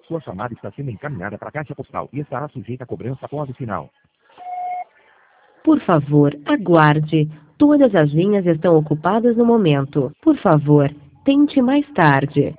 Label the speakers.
Speaker 1: Sua chamada está sendo encaminhada para a caixa postal e estará sujeita a cobrança após o sinal.
Speaker 2: Por favor, aguarde. Todas as linhas estão ocupadas no momento. Por favor, tente mais tarde.